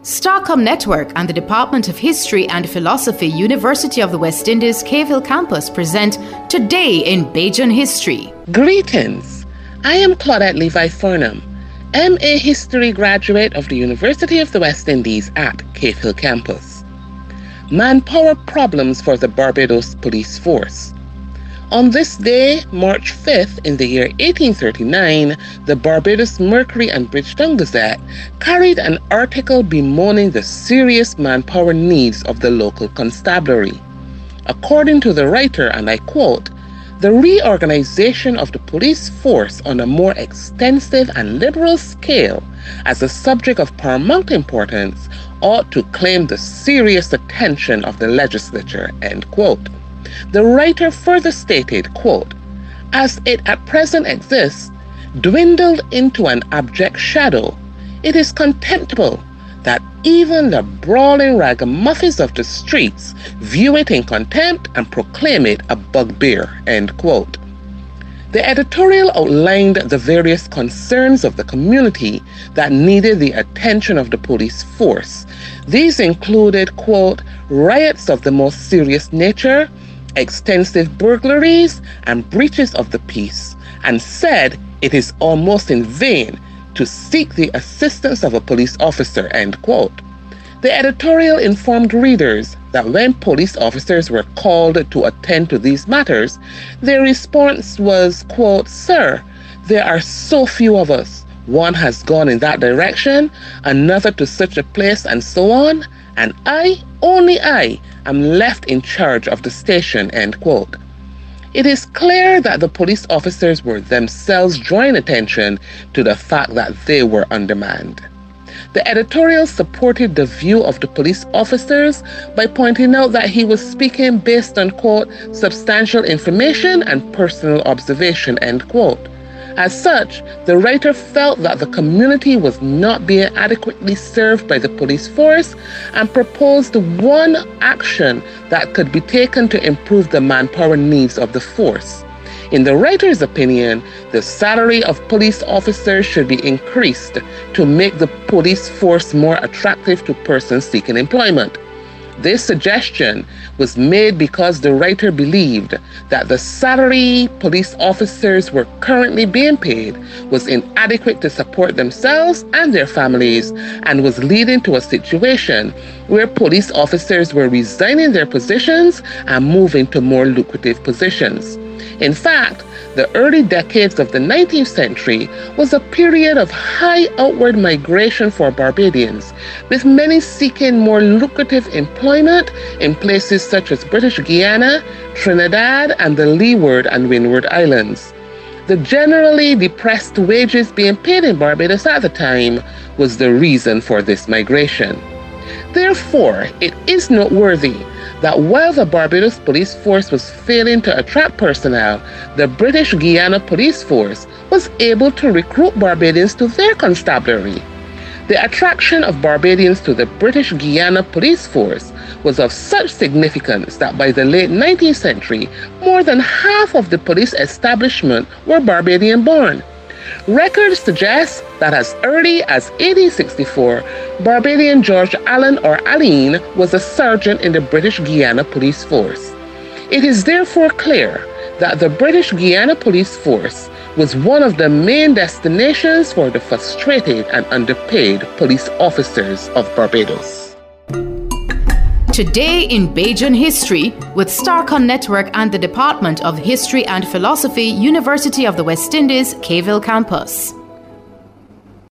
Starcom Network and the Department of History and Philosophy, University of the West Indies, Cave Campus present Today in Bajan History. Greetings. I am Claudette Levi Furnham, MA History graduate of the University of the West Indies at Cave Hill Campus. Manpower problems for the Barbados Police Force. On this day, March 5th, in the year 1839, the Barbados Mercury and Bridgetown Gazette carried an article bemoaning the serious manpower needs of the local constabulary. According to the writer, and I quote, "The reorganization of the police force on a more extensive and liberal scale as a subject of paramount importance ought to claim the serious attention of the legislature," end quote. The writer further stated, quote, "As it at present exists, dwindled into an abject shadow, it is contemptible that even the brawling ragamuffins of the streets view it in contempt and proclaim it a bugbear," end quote. The editorial outlined the various concerns of the community that needed the attention of the police force. These included, quote, "riots of the most serious nature, extensive burglaries, and breaches of the peace," and said it is almost in vain to seek the assistance of a police officer, end quote. The editorial informed readers that when police officers were called to attend to these matters, their response was, quote, "Sir, there are so few of us. One has gone in that direction, another to such a place, and so on, and I, only I, am left in charge of the station," end quote. It is clear that the police officers were themselves drawing attention to the fact that they were undermanned. The editorial supported the view of the police officers by pointing out that he was speaking based on, quote, "substantial information and personal observation," end quote. As such, the writer felt that the community was not being adequately served by the police force and proposed one action that could be taken to improve the manpower needs of the force. In the writer's opinion, the salary of police officers should be increased to make the police force more attractive to persons seeking employment. This suggestion was made because the writer believed that the salary police officers were currently being paid was inadequate to support themselves and their families and was leading to a situation where police officers were resigning their positions and moving to more lucrative positions. In fact, the early decades of the 19th century was a period of high outward migration for Barbadians, with many seeking more lucrative employment in places such as British Guiana, Trinidad, and the Leeward and Windward Islands. The generally depressed wages being paid in Barbados at the time was the reason for this migration. Therefore, it is noteworthy that while the Barbados police force was failing to attract personnel, the British Guiana police force was able to recruit Barbadians to their constabulary. The attraction of Barbadians to the British Guiana police force was of such significance that by the late 19th century, more than half of the police establishment were Barbadian born. Records suggest that as early as 1864, Barbadian George Allen or Allen was a sergeant in the British Guiana police force. It is therefore clear that the British Guiana police force was one of the main destinations for the frustrated and underpaid police officers of Barbados. Today in Bajan History with Starcom Network and the Department of History and Philosophy, University of the West Indies, Cave Campus.